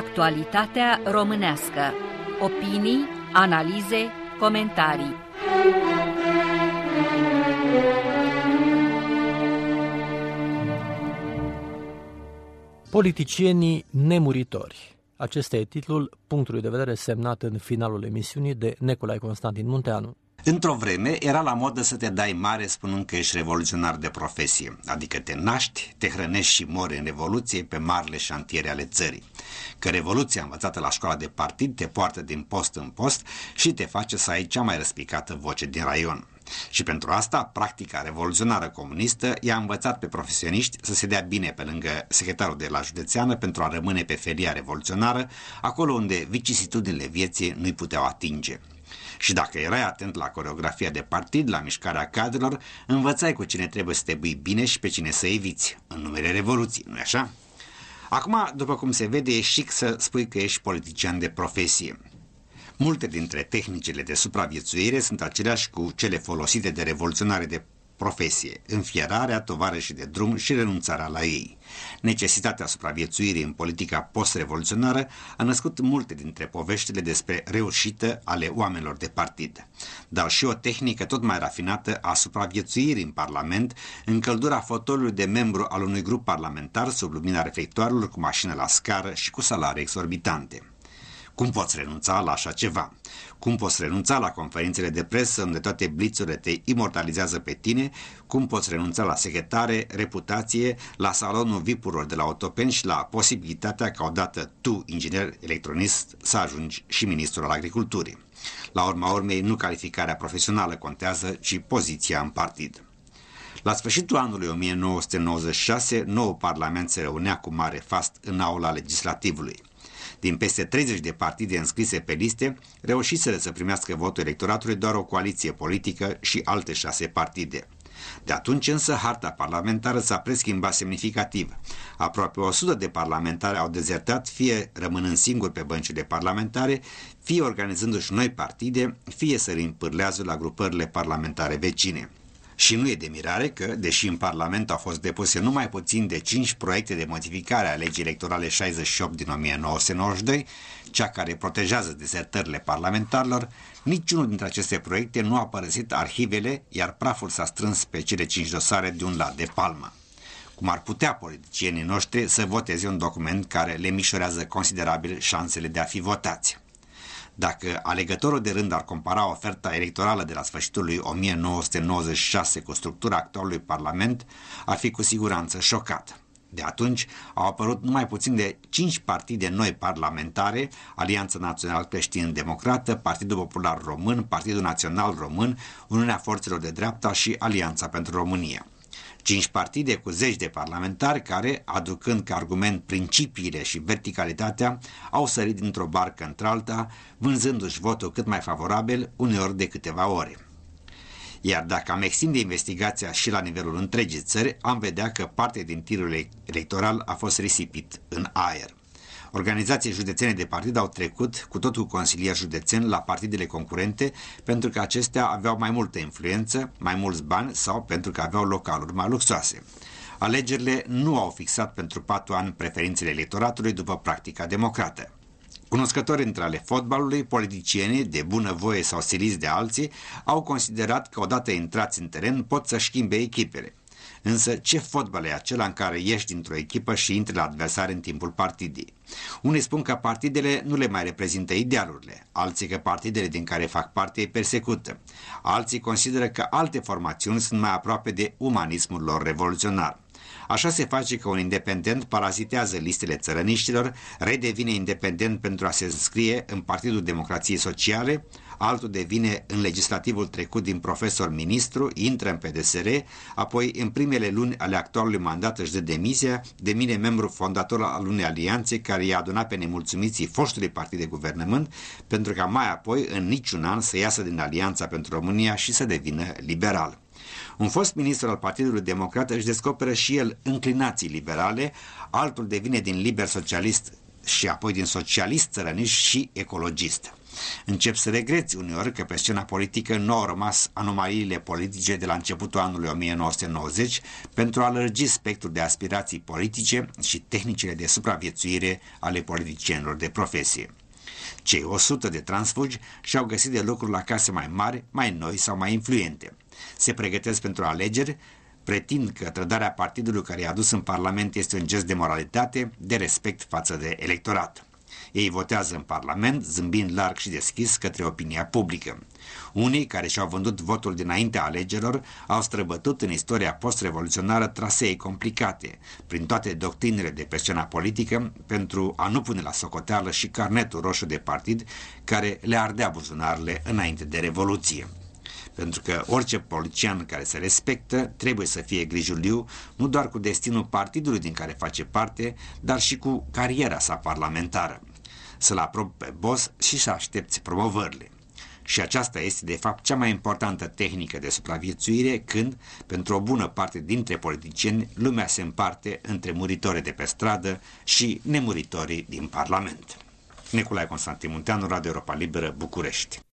Actualitatea românească. Opinii, analize, comentarii. Politicienii nemuritori. Acesta e titlul punctului de vedere semnat în finalul emisiunii de Nicolae Constantin Munteanu. Într-o vreme era la modă să te dai mare spunând că ești revoluționar de profesie, adică te naști, te hrănești și mori în revoluție pe marile șantiere ale țării, că revoluția învățată la școala de partid te poartă din post în post și te face să ai cea mai răspicată voce din raion. Și pentru asta, practica revoluționară comunistă i-a învățat pe profesioniști să se dea bine pe lângă secretarul de la județeană pentru a rămâne pe felia revoluționară, acolo unde vicisitudinile vieții nu-i puteau atinge. Și dacă erai atent la coreografia de partid, la mișcarea cadrelor, învățai cu cine trebuie să te bui bine și pe cine să eviți, în numele Revoluției, nu-i așa? Acum, după cum se vede, e chic să spui că ești politician de profesie. Multe dintre tehnicile de supraviețuire sunt aceleași cu cele folosite de revoluționare de profesie, înfierarea, tovarășii de drum și renunțarea la ei. Necesitatea supraviețuirii în politica post-revoluționară a născut multe dintre poveștile despre reușită ale oamenilor de partid, dar și o tehnică tot mai rafinată a supraviețuirii în Parlament, în căldura fotoliului de membru al unui grup parlamentar sub lumina reflectoarelor cu mașină la scară și cu salarii exorbitante. Cum poți renunța la așa ceva? Cum poți renunța la conferințele de presă unde toate blițurile te imortalizează pe tine? Cum poți renunța la secretare, reputație, la salonul VIP-urilor de la Otopeni și la posibilitatea ca odată tu, inginer electronist, să ajungi și ministrul al agriculturii? La urma urmei, nu calificarea profesională contează, ci poziția în partid. La sfârșitul anului 1996, noul parlament se reunea cu mare fast în aula legislativului. Din peste 30 de partide înscrise pe liste, reușiseră să primească votul electoratului doar o coaliție politică și alte 6 partide. De atunci însă harta parlamentară s-a preschimbat semnificativ. Aproape 100 de parlamentari au dezertat, fie rămânând singuri pe băncile parlamentare, fie organizându-și noi partide, fie sărind pârleazul la grupările parlamentare vecine. Și nu e de mirare că, deși în Parlament au fost depuse numai puțin de 5 proiecte de modificare a legii electorale 68 din 1992, cea care protejează dezertările parlamentarilor, niciunul dintre aceste proiecte nu a părăsit arhivele, iar praful s-a strâns pe cele 5 dosare de un lat de palmă. Cum ar putea politicienii noștri să voteze un document care le mișorează considerabil șansele de a fi votați? Dacă alegătorul de rând ar compara oferta electorală de la sfârșitul lui 1996 cu structura actualului Parlament, ar fi cu siguranță șocat. De atunci au apărut numai puțin de 5 partide noi parlamentare: Alianța Național Creștin-Democrată, Partidul Popular Român, Partidul Național Român, Uniunea Forțelor de Dreapta și Alianța pentru România. 5 partide cu zeci de parlamentari care, aducând ca argument principiile și verticalitatea, au sărit dintr-o barcă într-alta, vânzându-și votul cât mai favorabil, uneori de câteva ore. Iar dacă am extinde investigația și la nivelul întregii țări, am vedea că parte din tirul electoral a fost risipit în aer. Organizații județene de partid au trecut, cu totul consilieri județeni, la partidele concurente pentru că acestea aveau mai multă influență, mai mulți bani sau pentru că aveau localuri mai luxoase. Alegerile nu au fixat pentru 4 ani preferințele electoratului după practica democrată. Cunoscători între ale fotbalului, politicienii, de bună voie sau siliți de alții, au considerat că odată intrați în teren pot să schimbe echipele. Însă ce fotbal e acela în care ieși dintr-o echipă și intri la adversar în timpul partidei? Unii spun că partidele nu le mai reprezintă idealurile, alții că partidele din care fac parte îi persecută, alții consideră că alte formațiuni sunt mai aproape de umanismul lor revoluționar. Așa se face că un independent parazitează listele țărăniștilor, redevine independent pentru a se înscrie în Partidul Democrației Sociale, altul devine în legislativul trecut din profesor-ministru, intră în PDSR, apoi în primele luni ale actualului mandat își dă demisia, devine membru fondator al unei alianțe care i-a adunat pe nemulțumiții foștului partid de guvernământ, pentru ca mai apoi în niciun an să iasă din Alianța pentru România și să devină liberal. Un fost ministru al Partidului Democrat își descoperă și el înclinații liberale, altul devine din liber socialist și apoi din socialist, țărănist și ecologist. Încep să regreți uneori că pe scena politică nu au rămas anomaliile politice de la începutul anului 1990 pentru a lărgi spectrul de aspirații politice și tehnicile de supraviețuire ale politicienilor de profesie. Cei 100 de transfugi și-au găsit de lucruri la case mai mari, mai noi sau mai influente. Se pregătesc pentru alegeri, pretind că trădarea partidului care i-a adus în Parlament este un gest de moralitate, de respect față de electorat. Ei votează în Parlament, zâmbind larg și deschis către opinia publică. Unii care și-au vândut votul dinaintea alegerilor au străbătut în istoria post-revoluționară trasee complicate, prin toate doctrinele de pe scena politică, pentru a nu pune la socoteală și carnetul roșu de partid care le ardea buzunarele înainte de Revoluție. Pentru că orice politician care se respectă trebuie să fie grijuliu nu doar cu destinul partidului din care face parte, dar și cu cariera sa parlamentară. Să-l aprobi pe boss și să aștepți promovările. Și aceasta este de fapt cea mai importantă tehnică de supraviețuire când, pentru o bună parte dintre politicieni, lumea se împarte între muritorii de pe stradă și nemuritorii din Parlament. Nicolae Constantin Munteanu, Radio Europa Liberă, București.